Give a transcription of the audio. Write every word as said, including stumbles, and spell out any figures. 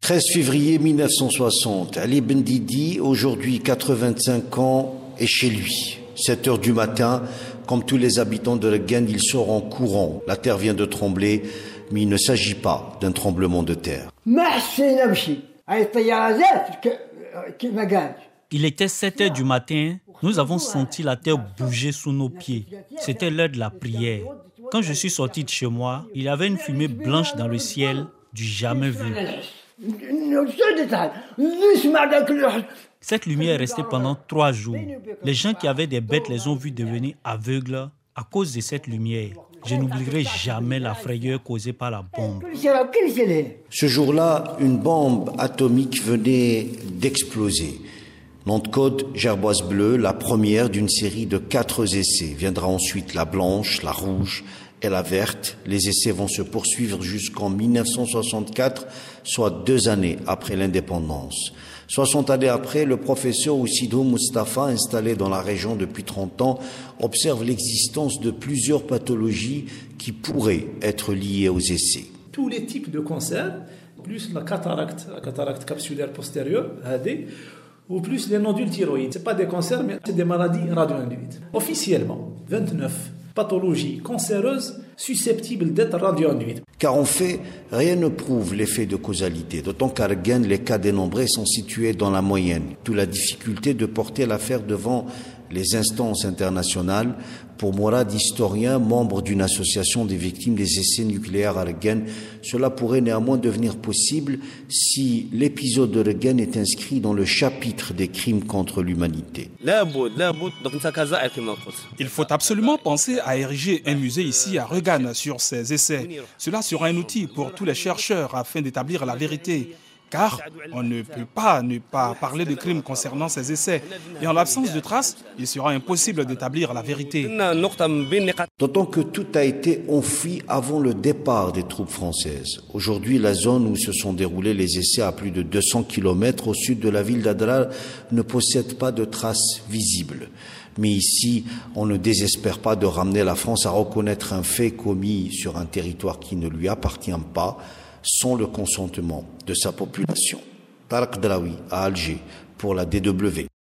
treize février mille neuf cent soixante, Ali Bendidi, aujourd'hui quatre-vingt-cinq ans, est chez lui. sept heures du matin, comme tous les habitants de Reggane, il sort en courant. La terre vient de trembler, mais il ne s'agit pas d'un tremblement de terre. Il était sept heures du matin, nous avons senti la terre bouger sous nos pieds. C'était l'heure de la prière. Quand je suis sorti de chez moi, il y avait une fumée blanche dans le ciel, du jamais vu. Cette lumière est restée pendant trois jours. Les gens qui avaient des bêtes les ont vus devenir aveugles à cause de cette lumière. Je n'oublierai jamais la frayeur causée par la bombe. Ce jour-là, une bombe atomique venait d'exploser. Nom de code Gerboise bleue, la première d'une série de quatre essais. Viendra ensuite la blanche, la rouge et la verte. Les essais vont se poursuivre jusqu'en mille neuf cent soixante-quatre, soit deux années après l'indépendance. soixante années après, le professeur Ousidou Mustafa, installé dans la région depuis trente ans, observe l'existence de plusieurs pathologies qui pourraient être liées aux essais. Tous les types de cancers, plus la cataracte, la cataracte capsulaire postérieure, A D, ou plus les nodules thyroïdes. Ce n'est pas des cancers, mais c'est des maladies radio-induites. Officiellement, vingt-neuf pathologies cancéreuses susceptibles d'être radio-induites. Car en fait, rien ne prouve l'effet de causalité, d'autant qu'à Reggane, les cas dénombrés sont situés dans la moyenne. D'où la difficulté de porter l'affaire devant les instances internationales. Pour Mourad, historien, membre d'une association des victimes des essais nucléaires à Reggane, cela pourrait néanmoins devenir possible si l'épisode de Reggane est inscrit dans le chapitre des crimes contre l'humanité. Il faut absolument penser à ériger un musée ici à Reggane sur ces essais. Cela sera un outil pour tous les chercheurs afin d'établir la vérité. Car on ne peut pas ne pas parler de crimes concernant ces essais. Et en l'absence de traces, il sera impossible d'établir la vérité. D'autant que tout a été enfoui avant le départ des troupes françaises. Aujourd'hui, la zone où se sont déroulés les essais à plus de deux cents kilomètres au sud de la ville d'Adrar ne possède pas de traces visibles. Mais ici, on ne désespère pas de ramener la France à reconnaître un fait commis sur un territoire qui ne lui appartient pas, sans le consentement de sa population. Tarek Draoui à Alger pour la D W.